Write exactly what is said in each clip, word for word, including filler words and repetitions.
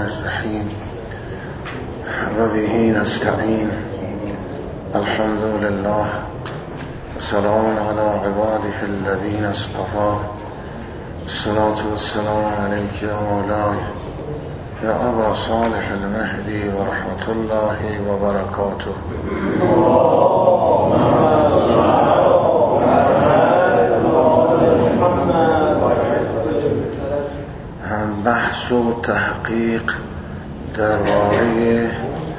الرحمن الرحیم و به نستعین الحمد لله سلام علی عباده الذین اصطفى الصلاة والسلام علیک یا مولاي یا ابا صالح المهدی و رحمت الله و برکاته. هم بحث و تحقیق درباره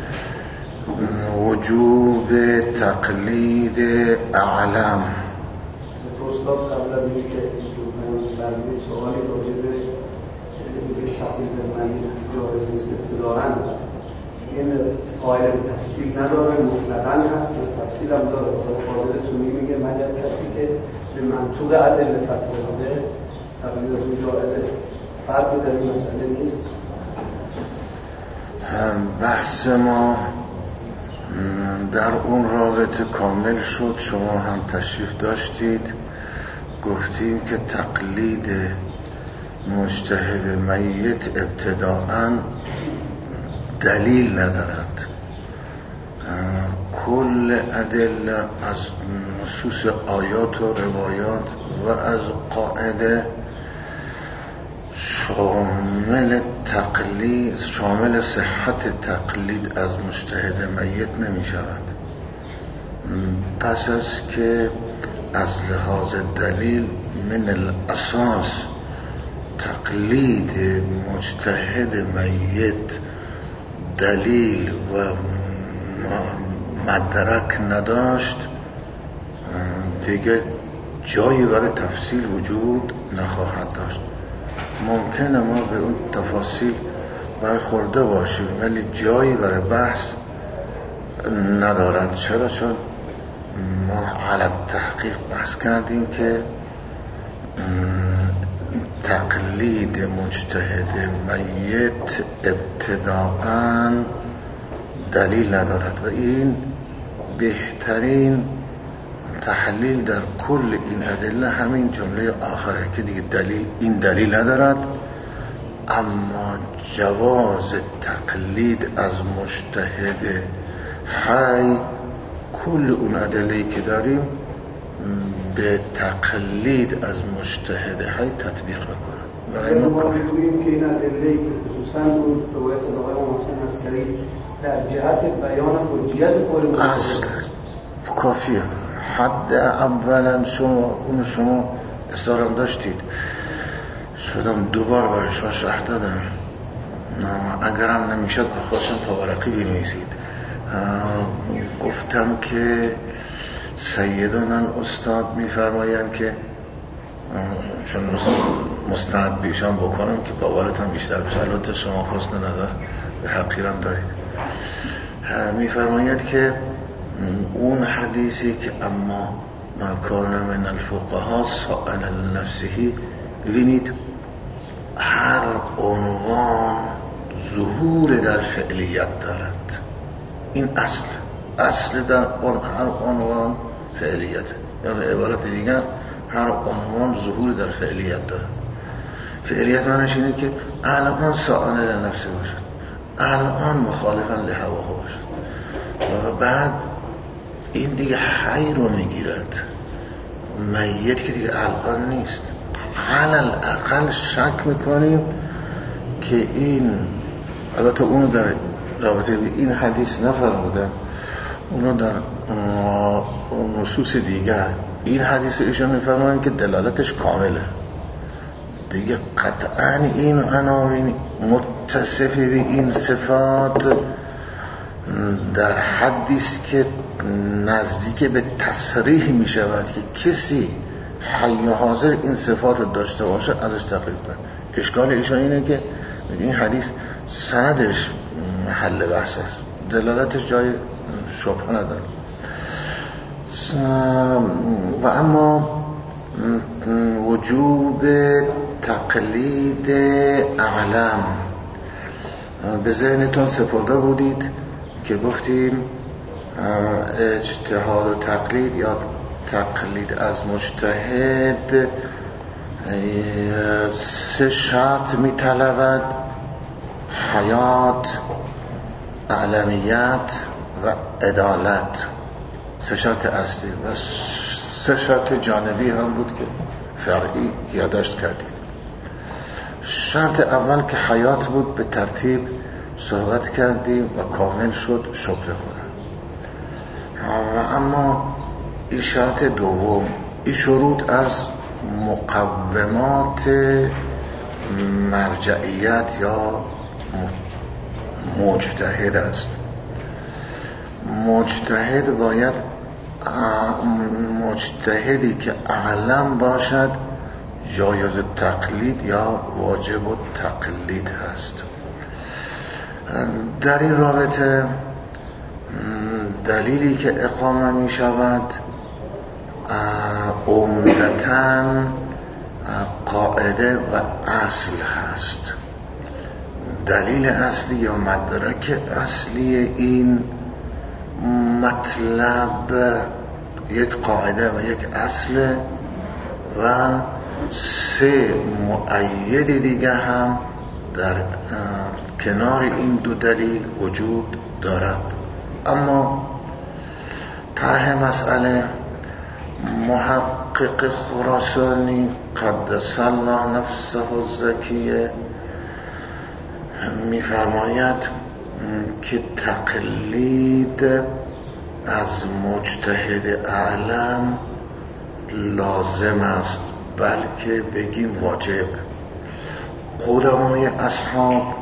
وجوب تقلید اعلم. استاد قبل از اینکه برنامه سوالی راجع به تقلید از میت جایز نیست ابتداءً این قائل به تفصیل نداره، مطلقاً هست و تفصیل هم داره. فاضلتون میگه مگر کسی که به منطوق ادله فتوا داده تقلید از جایزه، فرقی در این مسئله نیست. بحث ما در اون رابطه کامل شد، شما هم تشریف داشتید، گفتیم که تقلید مجتهد میت ابتداءً دلیل ندارد. کل ادله از نصوص آیات و روایات و از قاعده شامل تقلید شامل صحت تقلید از مجتهد میت نمی شود. پس از که از لحاظ دلیل من الاساس تقلید مجتهد میت دلیل و مدرک نداشت، دیگه جایی برای تفصیل وجود نخواهد داشت. ممکنه ما به اون تفاصیل برخورده باشیم ولی جایی برای بحث ندارد. چرا؟ چون ما علی تحقیق بحث کردیم که تقلید مجتهد میت ابتداءً دلیل ندارد و این بهترین تحلیل در کل این ادله همین جمله آخره که دیگه دلیل این دلیل ندارد. اما جواز تقلید از مجتهد حی کل اون ادله‌ای که داریم به تقلید از مجتهد حی تطبیق میکنه. برای ما کافی میگوییم که این ادله‌ای که خصوصا اون روایت آقای محسن عسکری در جهت بیان حجیت قول اصل کافیه. حد اولا شما اون شما اصرارم داشتید، شدم دوبار برای شما شرح دادم. اگرم نمیشد آخرشم پاورقی بنویسید. گفتم که سیدان استاد میفرمایند که چون مستند بیشان بکنم که باورتان بیشتر بشه، البته شما حسن نظر به حقیرم دارید، میفرماید که اون حدیثی که اما من کان من الفقها سائل نفسه، ببینید هر عنوان ظهور در فعلیت دارد. این اصل اصل در اون هر عنوان فعلیت، یا به عبارت دیگر هر عنوان ظهور در فعلیت دارد. فعلیت معنیش اینه که الان سائل نفسه باشد، الان مخالفا لهواه باشد و بعد این دیگه حی رو میگیرد. میت که دیگه الان نیست، علل اقل شک میکنیم که این، البته اونو در رابطه به این حدیث نفرمودن، اونو در نصوص دیگر این حدیث ایشون میفرمایند که دلالتش کامله دیگه. قطعا این عناوین متصفی به این صفات در حدیث که نزدیک به تصریح می شود که کسی حی و حاضر این صفات داشته باشه ازش تقلید کنه. اشکال ایشان اینه که این حدیث سندش محل بحث است، دلالتش جای شبهه نداره. و اما وجوب تقلید اعلم به ذهنتون سپرده بودید که گفتیم اجتهاد و تقلید یا تقلید از مجتهد سه شرط می طلبد. حیات، علمیت و عدالت، سه شرط اصلی و سه شرط جانبی هم بود که فرعی یادداشت کردید. شرط اول که حیات بود به ترتیب صحبت کردیم و کامل شد، شکر خدا. و اما این شرط دوم، این شروط از مقومات مرجعیت یا مجتهد است. مجتهد باید مجتهدی که اعلم باشد جایز تقلید یا واجب تقلید هست. در این رابطه دلیلی که اقامه می شود عمدتاً قاعده و اصل هست. دلیل اصلی یا مدرک اصلی این مطلب یک قاعده و یک اصل و سه مؤید دیگه هم در کنار این دو دلیل وجود دارد. اما طرح مسئله محقق خراسانی قدس الله نفسه الزکیه می‌فرماید که تقلید از مجتهد اعلم لازم است، بلکه بگیم واجب. قدمای اصحاب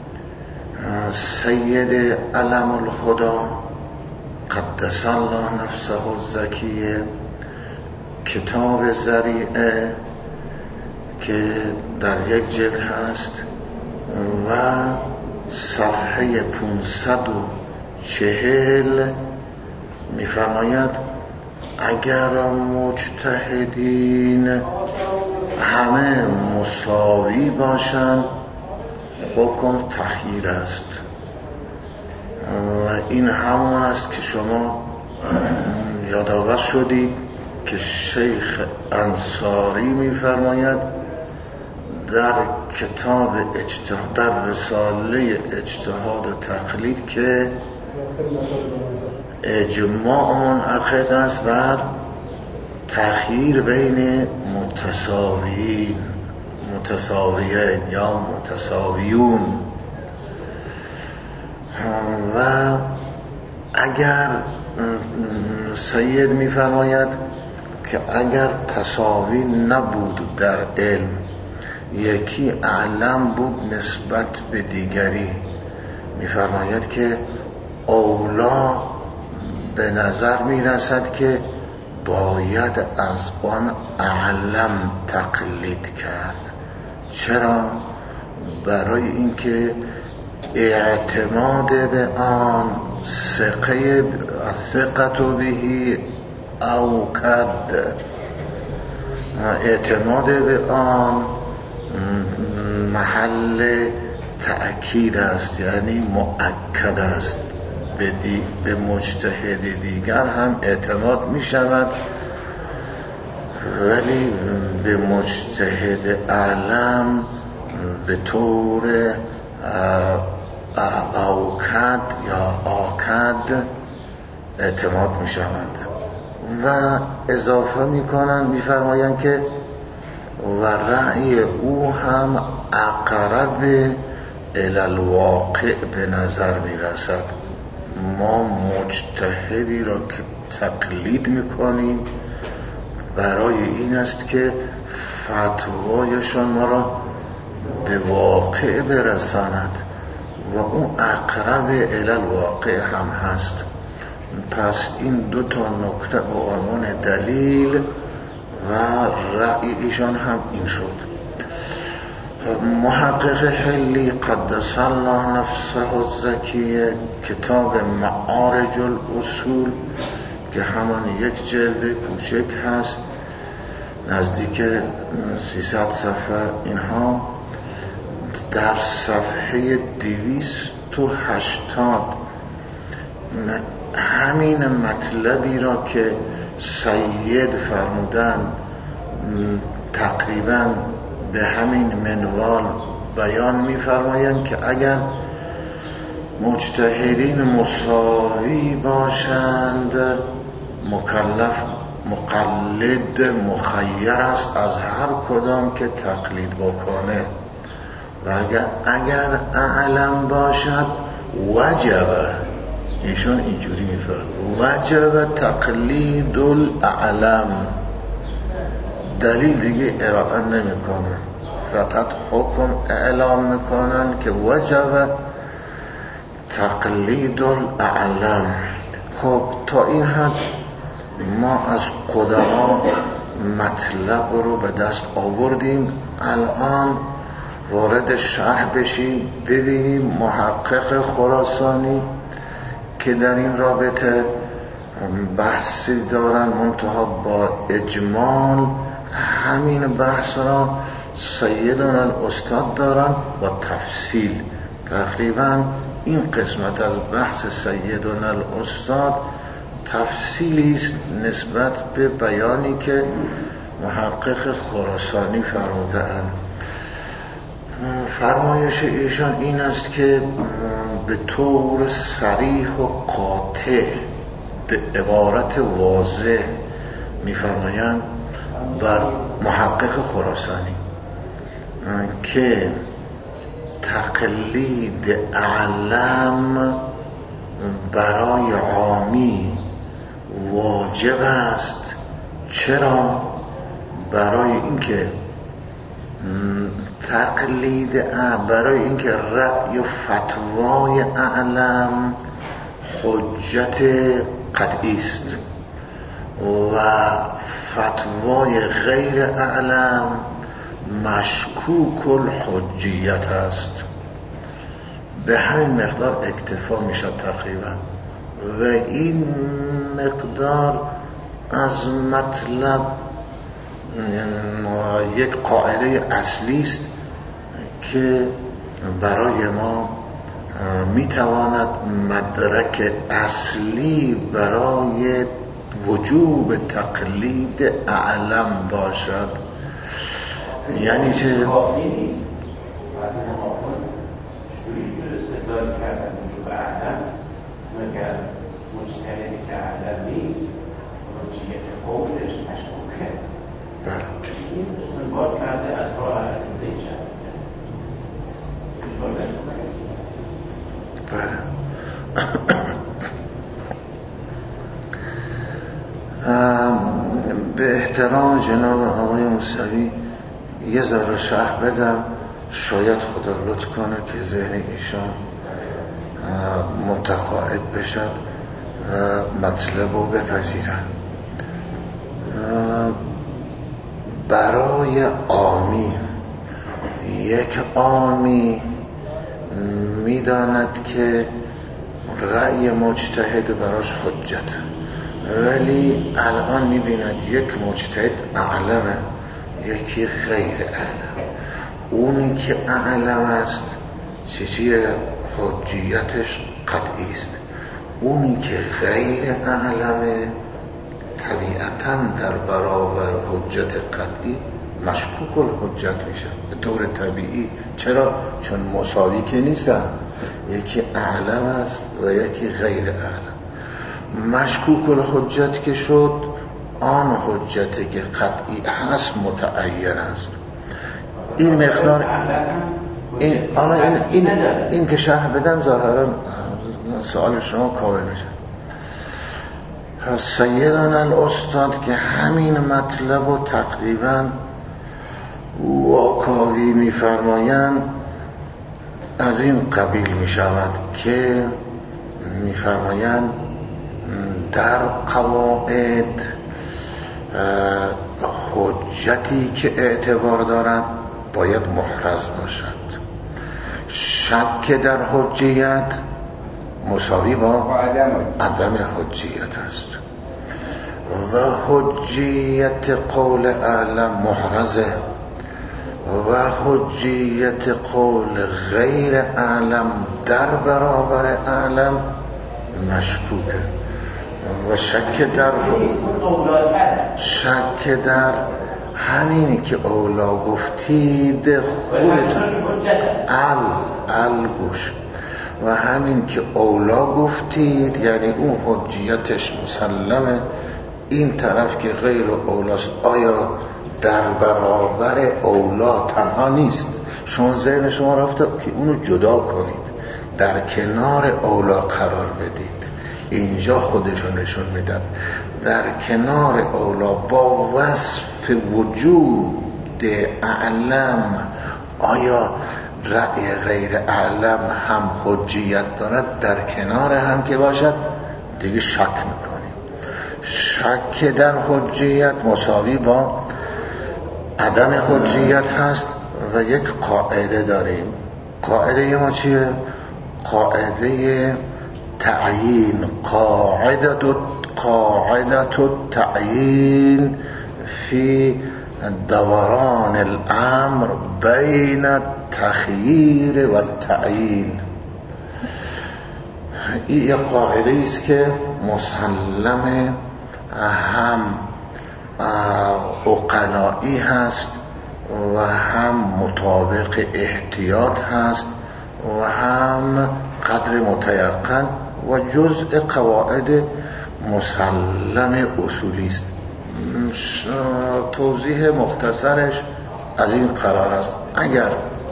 سید علم الهدا قدس الله نفسه الزکیه کتاب ذریعه که در یک جلد هست و صفحه پانصد و چهل می‌فرماید اگر مجتهدین همه مساوی باشند حکم تخییر است. و این همان است که شما یادآور شدید که شیخ انصاری می‌فرماید در کتاب اجتهاد، در رساله اجتهاد و تقلید که اجماع منعقد است بر تخییر بین متساویین متساویین یا متساویون. و اگر سید می‌فرماید که اگر تساوی نبود در علم، یکی اعلم بود نسبت به دیگری، می‌فرماید که اولا به نظر می‌رسد که باید از آن اعلم تقلید کرد. چرا؟ برای اینکه اعتماد به آن ثقه ثقت بهی او کد، اعتماد به آن محل تأکید است، یعنی مؤکد است. به, دی به مجتهد دیگر هم اعتماد می شود، ولی به مجتهد اعلم به طور اوکد یا آکد اعتماد می شود. و اضافه می کنند، می فرمایند که و رأی او هم اقرب الی الواقع به نظر می رسد. ما مجتهدی را که تقلید می کنیم برای این است که فتوایشان ما را به واقع برساند و اون اقرب الی الواقع هم هست. پس این دو تا نکته به عنوان دلیل و رأی ایشان هم این شد. محقق حلی قدس الله نفسه الزکیه کتاب معارج الاصول که همان یک جلد کوچک هست، نزدیک سیصد صفحه، اینها در صفحه دویست و هشتاد همین مطلبی را که سید فرمودن تقریبا به همین منوال بیان می‌فرمایند که اگر مجتهدین مساوی باشند مکلف مقلد مخیر است از هر کدام که تقلید بکنه و اگر اگر اعلم باشد وجب، ایشون اینجوری میفرمایند وجب تقلید الاعلم، دلیل دیگه ارائه نمیکنن، فقط حکم اعلام میکنن که وجب تقلید الاعلم. خب تا این حد ما از قدما مطلب رو به دست آوردیم. الان وارد شرح بشیم، ببینیم محقق خراسانی که در این رابطه بحثی دارن، منتها با اجمال همین بحث را سیدان الاستاد دارن و تفصیل. تقریبا این قسمت از بحث سیدان الاستاد تفصیلی است نسبت به بیانی که محقق خراسانی فرموده‌اند. فرمایش ایشان این است که به طور صریح و قاطع به عبارت واضح می‌فرمایند بر محقق خراسانی که تقلید اعلم برای عامی واجب است. چرا؟ برای اینکه تقلید اعلم برای اینکه رأی و فتوای اعلم حجت قطعی است و فتوای غیر اعلم مشکوک الحجیت است. به همین مقدار اکتفا میشد تقریبا و این مقدار از مطلب یک قاعده اصلی است که برای ما میتواند مدرک اصلی برای وجوب تقلید اعلم باشد. یعنی چه؟ کافی نیست مثلا آقا شوری که استدلال کردن وجوب اعلم مگر مجتهدی که اعلم نیست حجیت قولش مشکوکه. بله این استنباط کرده از راه علمه شد اشکال نکنه. بله به احترام جناب آقای موسوی یه ذره شرح بدم، شاید خدا لطف کنه که ذهن ایشان متقاعد بشد مطلب رو بپذیرن. برای عامی، یک عامی میداند که رأی مجتهد براش حجت، ولی الان میبیند یک مجتهد اعلمه یکی غیر اعلم. اونی که اعلم است چیزی حجیتش قطعی است، اونی که غیر اعلمه طبیعتاً در برابر حجت قطعی مشکوک الحجت میشه به طور طبیعی. چرا؟ چون مساوی که نیستن، یکی اعلم است و یکی غیر اعلم. مشکوک الحجت که شد آن حجتی که قطعی هست متعین است. این مقدار این آن این این این که شرح بدم ظاهرا سوال شما کامل میشه. سیدان الاستاد که همین مطلب و تقریبا واکاوی میفرمایند از این قبیل میشود که میفرمایند در قواعد حجتی که اعتبار دارد باید محرز باشد. شک در حجیت مساوی با عدم حجیت است و حجیت قول اعلم محرزه و حجیت قول غیر اعلم در برابر اعلم مشکوکه و شک در شک در همینی که اولا گفتید خودتون ال ال گوش و همین که اولا گفتید یعنی اون حجیتش مسلمه، این طرف که غیر اولاست آیا در برابر اولا تنها نیست؟ شما ذهن شما رفته که اونو جدا کنید، در کنار اولا قرار بدید. اینجا خودشون نشون میداد در کنار اولا با وصف وجود اعلم، آیا رأی غیر اعلم هم حجیت دارد؟ در کنار هم که باشد دیگه شک میکنیم. شک در حجیت مساوی با عدم حجیت هست و یک قاعده داریم. قاعده ما چیه؟ قاعده تعیین، قاعده قاعده التعیین فی دوران الامر بین التخییر و التعیین. این یک قاعده است که مسلم هم عقلایی هست و هم مطابق احتیاط هست و هم قدر متیقن و جزء قواعد مسلم اصولی است. توضیح مختصرش از این قرار است: اگر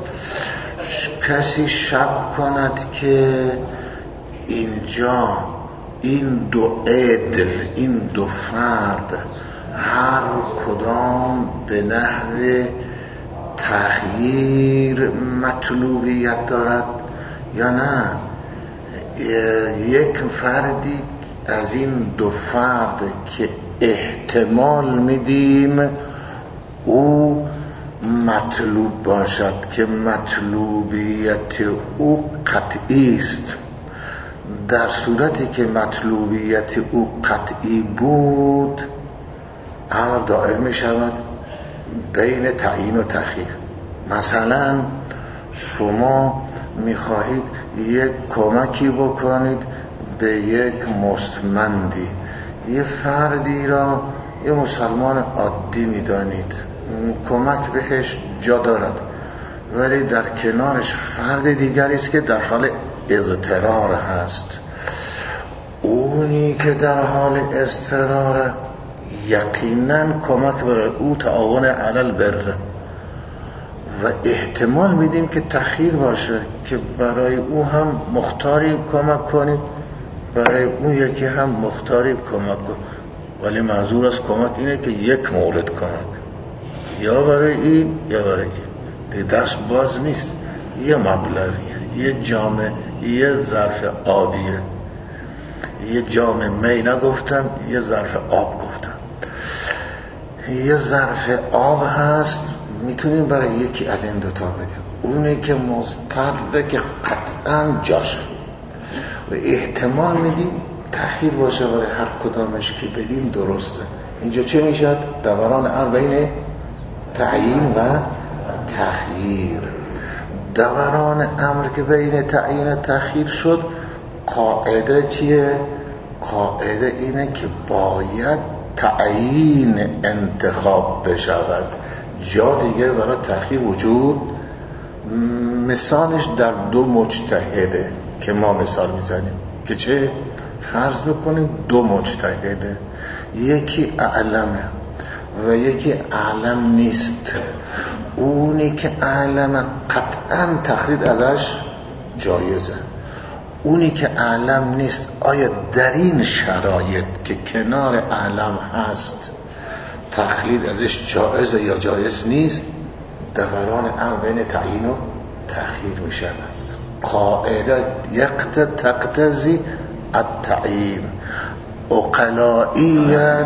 کسی شک کند که اینجا این دو عدل، این دو فرد هر کدام به نحو تغییر مطلوبیت دارد یا نه، یک فردی از این دو فرد که احتمال میدیم او مطلوب باشد که مطلوبیت او قطعی است، در صورتی که مطلوبیت او قطعی بود امر دائر می شود بین تعیین و تخییر. مثلا شما می خواهید یک کمکی بکنید به یک مستمندی، یه فردی را یه مسلمان عادی می دانید کمک بهش جا دارد، ولی در کنارش فرد دیگری است که در حال اضطرار هست. اونی که در حال اضطرار یقینا کمک برای او تعاون علی البر و احتمال میدیم که تخییر باشه که برای او هم مختاری کمک کنید، برای اون یکی هم مختاری کمک کن، ولی منظور از کمک اینه که یک مورد کمک یا برای این یا برای این، دست باز نیست، یه مبلغیه، یه جامه، یه ظرف آبیه، یه جام می نگفتم، یه ظرف آب گفتم. یه ظرف آب هست میتونیم برای یکی از این دوتا بدیم، اونی که مضطره که قطعا جاشه و احتمال میدیم تأخیر باشه برای هر کدامش که بدیم درسته. اینجا چه میشد؟ دوران امر بین تعیین و تخییر. دوران امر که بین تعیین و تخییر شد، قاعده چیه؟ قاعده اینه که باید تعیین انتخاب بشود، جا دیگه برای تخییر وجود. مثالش در دو مجتهده که ما مثال میزنیم که چه؟ فرض میکنیم دو مجتهده، یکی اعلمه و یکی اعلم نیست. اونی که اعلمه قطعا تخییر ازش جایزه، اونی که اعلم نیست آیا در این شرایط که کنار اعلم هست تخییر ازش جایزه یا جایز نیست؟ دوران امر بین تعیین و تخییر می شود. قاعده یقت تقتضی التعیین اقلائیاً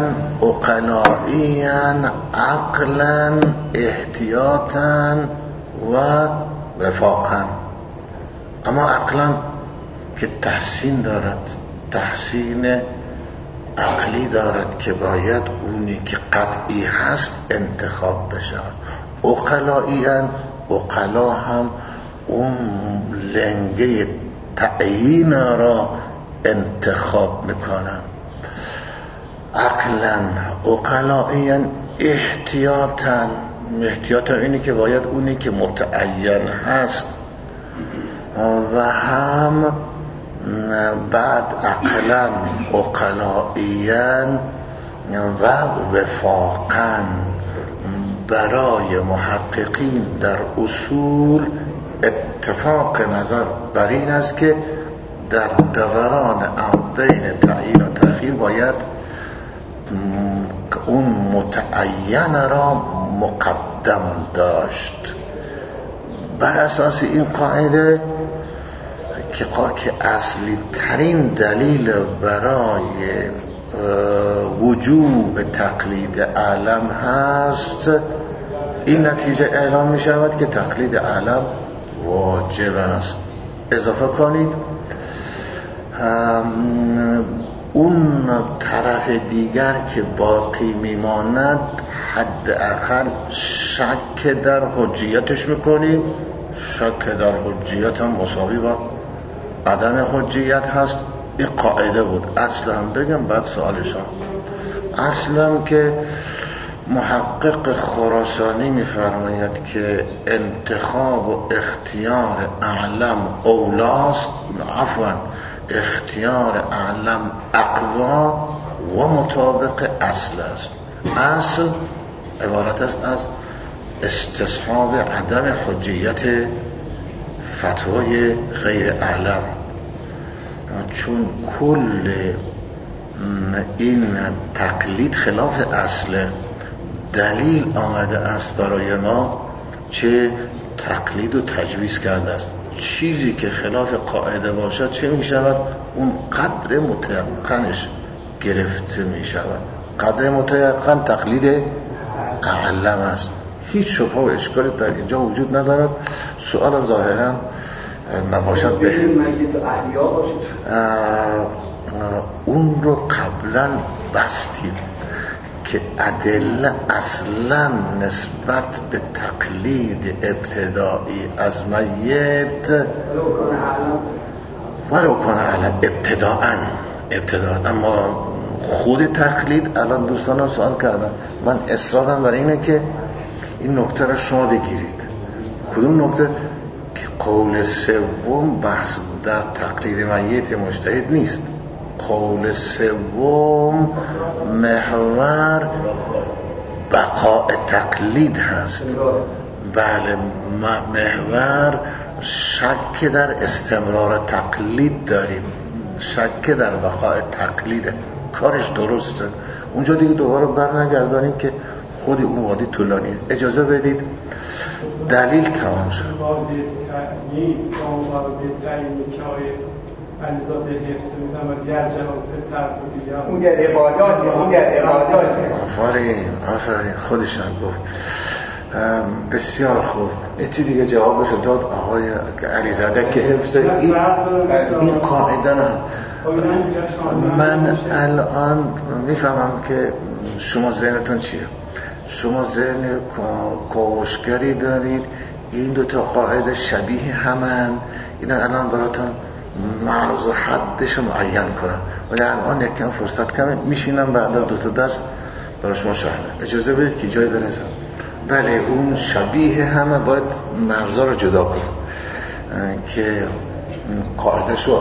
اقلائیاً عقلاً احتیاطاً و وفاقاً. اما عقلاً که تحسین دارد، تحسین عقلی دارد که باید اونی که قطعی هست انتخاب بشه. اقلائیاً اقلا هم اون لنگه تعیین را انتخاب میکنن. عقلاً اقلائیاً احتیاطاً احتیاطاً اینی که باید اونی که متعین هست و هم بعد عقلاً عقلائیاً و وفاقاً برای محققین در اصول اتفاق نظر بر این است که در دوران بین تعیین و تأخیر باید اون متعین را مقدم داشت. بر اساس این قاعده که که اصلی ترین دلیل برای وجوب تقلید علم هست، این نتیجه اعلام می شود که تقلید علم واجب است. اضافه کنید اون طرف دیگر که باقی میماند حداقل شک در حجیتش میکنیم. شک در حجیت هم مساوی با عدم حجیت هست. این قاعده بود. اصلا هم بگم بعد سوالشان. اصلا که محقق خراسانی میفرماید که انتخاب و اختیار اعلم اولاست، عفوا اختیار اعلم اقوا و مطابق اصل است. اصل عبارت است از استصحاب عدم حجیت فتوای غیر اعلم، چون کل این تقلید خلاف اصل. دلیل آمده است برای ما چه تقلید و تجویز کرده است. چیزی که خلاف قاعده باشد چه می شود؟ اون قدر متیقنش گرفته می شود. قدر متیقن تقلید اعلم است. هیچ شبه و اشکالی در اینجا وجود ندارد. سوال ظاهرا نباشد به اون رو قبلا بستیم که ادله اصلا نسبت به تقلید ابتدایی از میت ولو کن علم ابتداءً ابتداءً اما خود تقلید، الان دوستان سوال کردن، من اصرارم برای اینه که این نکته را شما بگیرید. کدوم نکته؟ که قول سوم بحث در تقلید میت مجتهد نیست. قول سوم محور بقاء تقلید هست. بله، محور شک در استمرار تقلید داریم، شک در بقاء تقلیده. کارش درسته. اونجا دیگه دوباره بر نگردانیم که خود اون وادی طولانیه. اجازه بدید دلیل تمام شد. اون در عبادات اون در عبادات آفرین آفرین خودشان گفت. بسیار خوب. ایتی دیگه جوابشو داد آقای علیزاده که حفظ این, این قاعده نه. من الان میفهمم که شما ذهنتون چیه. شما ذهن کاوشگری دارید. این دو تا قاعده شبیه همن. اینا الان براتون مرز و حدش معین کنم، ولی الان یکم فرصت کمه. میشینم بعد از دو تا درس برای شما شرح. اجازه بدید که جای برسم. بله، اون شبیه همه باید مرزا رو جدا کنم که قاعده شو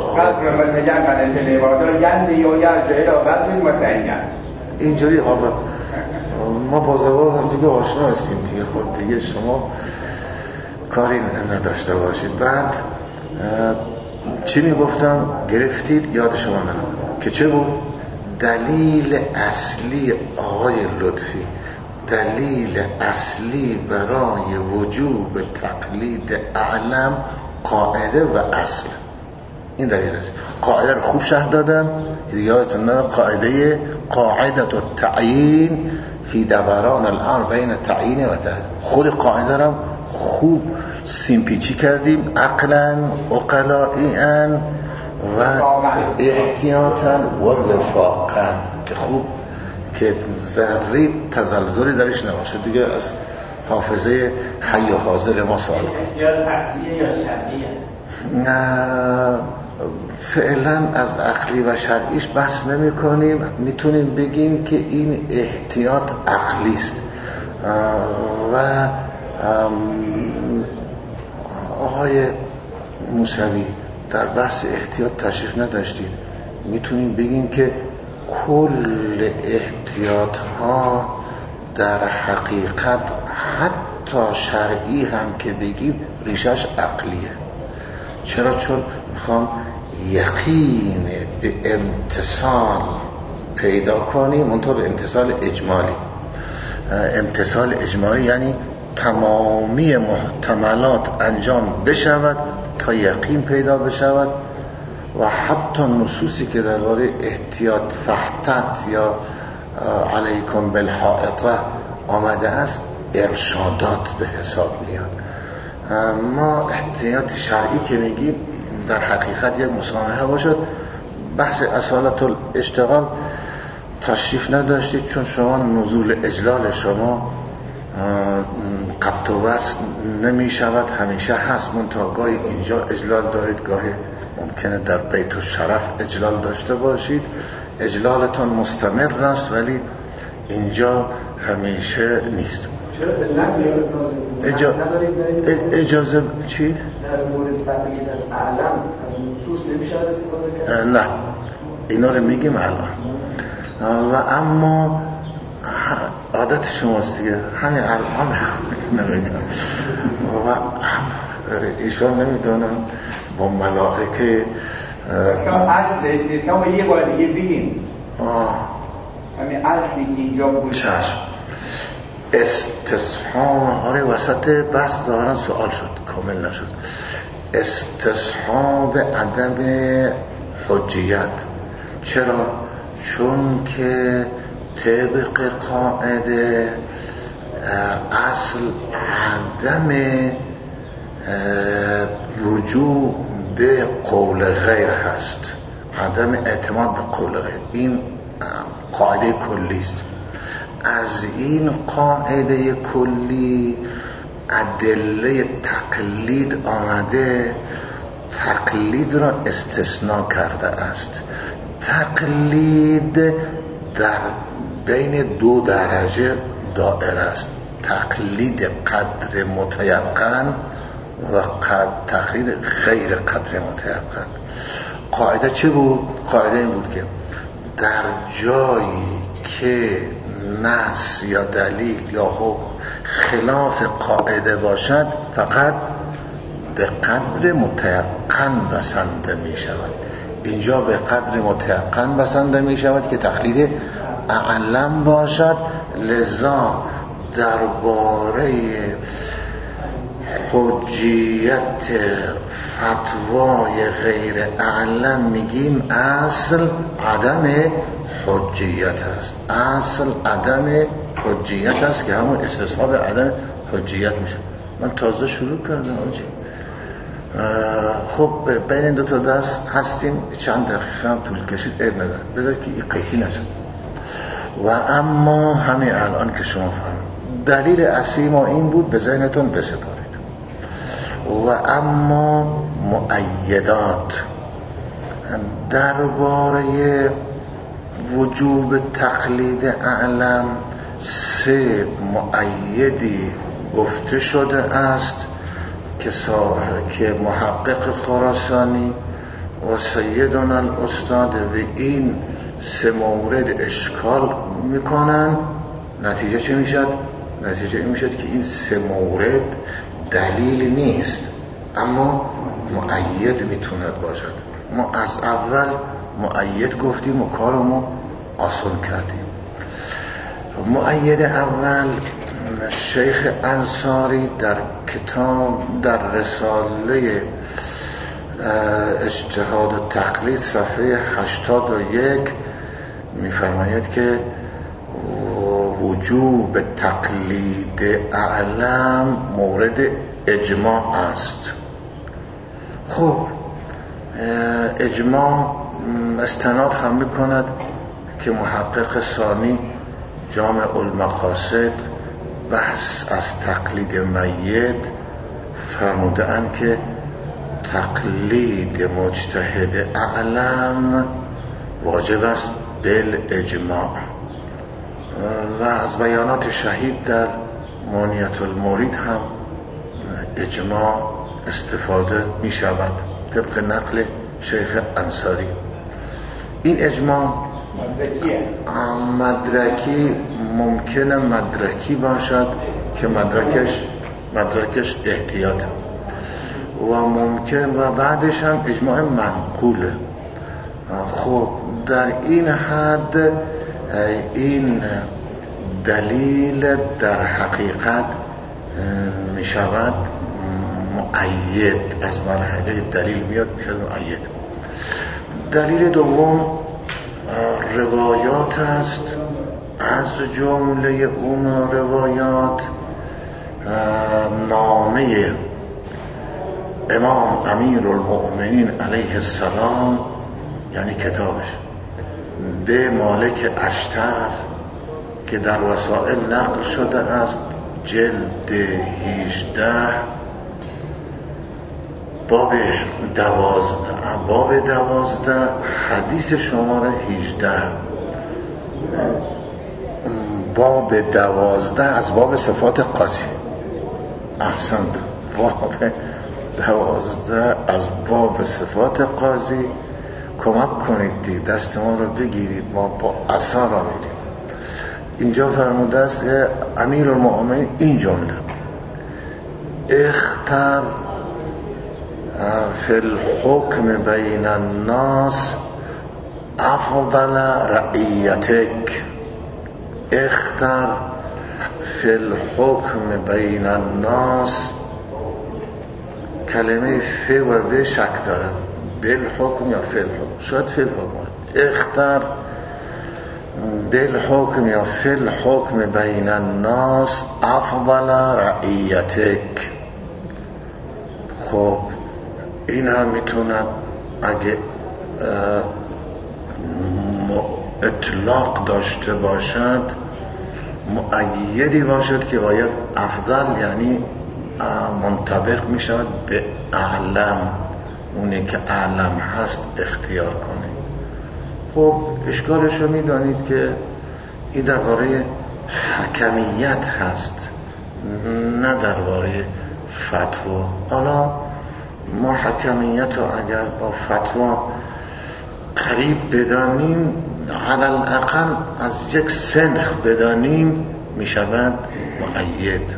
اینجوری آقا ما با زبان هم دیگه آشنا هستیم دیگه. خود دیگه شما کاری نداشته باشید. بعد چی میگفتم گرفتید یاد شما نمید که چه بود؟ دلیل اصلی آقای لطفی، دلیل اصلی برای وجوب تقلید اعلم قاعده و اصل. این دلیل است. قاعده رو خوب شرح دادم. یادتون نره قاعده قاعده التعیین فی دوران الامر بین تعیین و تحریم. خود قاعده رو خوب سیمپیچی کردیم، عقلا عقلائیاً و احتیاطاً و وفاقاً، که خوب که ذره تزلزلی درش نباشه. دیگه از حافظه حی و حاضر ما سوال کنیم. یا عقلیه یا شرعیه؟ نه فعلا از عقلی و شرعیش بحث نمی کنیم. میتونیم بگیم که این احتیاط عقلی است. و آقای موسوی در بحث احتیاط تشریف نداشتید، میتونیم بگیم که کل احتیاط ها در حقیقت حتی شرعی هم که بگیم ریشش عقلیه. چرا؟ چون میخوام یقین به امتصال پیدا کنیم، منتها به امتصال اجمالی. امتصال اجمالی یعنی تمامی محتملات انجام بشود تا یقین پیدا بشود و حتی نصوصی که درباره احتیاط فحتت یا علیکم بالحائطه آمده است ارشادات به حساب میاد. ما احتیاط شرعی که میگیم در حقیقت یک مسامحه باشد. بحث اصالت الاشتغال تشریف نداشتید چون شما نزول اجلال شما قط و وصل نمی شود، همیشه هست، منتها گاهی اینجا اجلال دارید، گاهی ممکنه در بیت الشرف اجلال داشته باشید. اجلالتون مستمر است ولی اینجا همیشه نیست. اجا... اجازه چی؟ در مورد تقیید از اعلم از نصوص نمیشه استفاده کرد؟ نه، اینا رو میگیم الان. و اما عادت شماست دیگه، همین الان نمیگم. و ایشان نمیدونم با ملائکه اصل استثناء یه بار دیگه بگیم. همین اصلی که اینجا بود. چشم. استصحاب، آره وسط بحث ظاهرا سوال شد، کامل نشد. استصحاب عدم حجیت. چرا؟ چون که طبق قاعده اصل عدم رجوع به قول غیر هست، عدم اعتماد به قول غیر. این قاعده کلی است. از این قاعده کلی ادله تقلید آمده، تقلید را استثناء کرده است. تقلید در بین دو درجه دائره است، تقلید قدر متیقن و تقلید غیر قدر متیقن. قاعده چه بود؟ قاعده این بود که در جایی که نص یا دلیل یا حکم خلاف قاعده باشد فقط به قدر متیقن بسنده می شود. اینجا به قدر متیقن بسنده می شود که تقلید اعلم باشد. لذا درباره حجیت فتوای غیر اعلم میگیم اصل عدم حجیت است. اصل عدم حجیت است که همون استصحاب عدم حجیت میشه. من تازه شروع کردم آجی. خب بین این دو تا درس هستیم، چند دقیقه هم طول کشید، عیب نداره، بذار که این قیسی نشد. و اما همین الان که شما فهمید دلیل اصلی ما این بود، به ذهنتون بسپارید. و اما مؤیدات درباره وجوب تقلید اعلم سه مؤیدی گفته شده است که که محقق خراسانی و سیدنا الاستاد به این سه مورد اشکال میکنن. نتیجه چه میشد؟ نتیجه این میشد که این سه مورد دلیل نیست اما مؤید میتوند باشد. ما از اول مؤید گفتیم و کارمو آسان کردیم. مؤید اول شیخ انصاری در کتاب در رساله اجتهاد و تقلید صفحه هشتاد و یک میفرماید که وجوب تقلید اعلم مورد اجماع است. خب اجماع استناد هم میکند که محقق ثانی جامع المقاصد بحث از تقلید میت فرموده اند که تقلید مجتهد اعلم واجب است بالاجماع. و از بیانات شهید در مانعت المورد هم اجماع استفاده می شود طبق نقل شیخ انصاری. این اجماع مدرکی ممکنه مدرکی باشد که مدرکش مدرکش احتیاط و ممکن و بعدش هم اجماع منقوله. خب در این حد این دلیل در حقیقت می شود مؤید، از مرحله دلیل میاد می شود مؤید. دلیل دوم روایات است، از جمله اون روایات نامه امام امیر المؤمنین علیه السلام یعنی کتابش به مالک اشتر که در وسائل نقل شده است، جلد هجده باب دوازده باب دوازده حدیث شماره هجده باب دوازده از باب صفات قاضی. احسنت، باب دوازده از باب صفات قاضی. کمک کنید دی دست ما رو بگیرید، ما با عصا را میریم. اینجا فرموده است امیر المؤمنین این جمله اختر فی الحکم بین الناس افضل رعیتک، اختر فی الحکم بین الناس. کلمه فی و به شک داره، بالحکم یا فی الحکم، شاید فی الحکم. اختر بالحکم یا فی الحکم بین الناس افضل رعیتک. خب این هم میتوند اگه اطلاق داشته باشد مؤیدی باشد که باید افضل یعنی منطبق میشود به اعلم، اونه که اعلم هست اختیار کنه. خب اشکالش رو میدانید که این درباره حکمیت هست نه درباره فتوا. حالا ما حکمیت رو اگر با فتوا قریب بدانیم، علل اقل از یک سنخ بدانیم، می شود مؤید.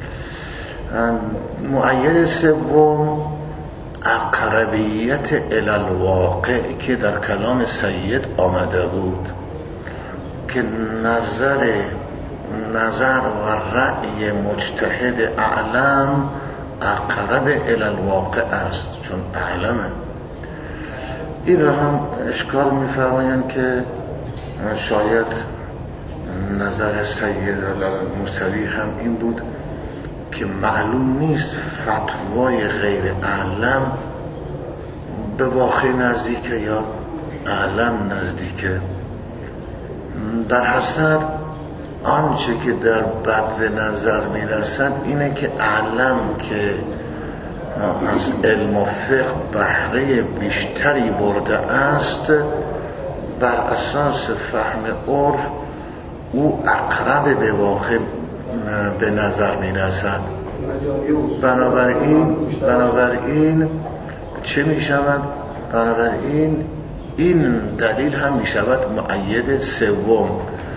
مؤید سوم اقربیت الی الواقع که در کلام سید آمده بود که نظر نظر و رأی مجتهد اعلم اقرب الی الواقع است، چون اعلمه. این را هم اشکال می‌فرمایند که شاید نظر سید موسوی هم این بود که معلوم نیست فتوای غیر اعلم به واقع نزدیکه یا اعلم نزدیکه. در هر سر آنچه که در بدو نظر میرسد اینه که اعلم که از علم و فقه بهره بیشتری برده است، بر اساس فهم عرف او اقرب به واقع به نظر میرسد. بنابراین بنابراین چه می شود؟ بنابراین این دلیل هم می شود مؤید سوم.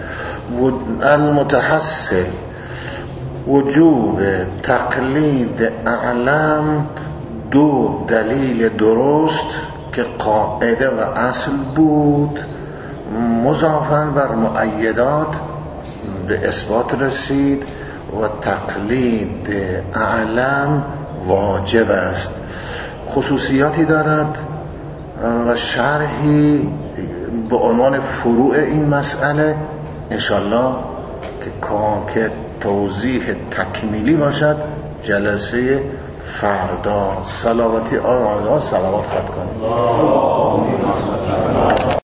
المتحصل وجوب تقلید اعلم دو دلیل درست که قاعده و اصل بود مضافاً بر مؤیدات به اثبات رسید و تقلید اعلم واجب است. خصوصیاتی دارد و شرحی به عنوان فروع این مسئله انشالله که که توضیح تکمیلی باشد جلسه فردا. صلواتی آقا صلوات خط کنید.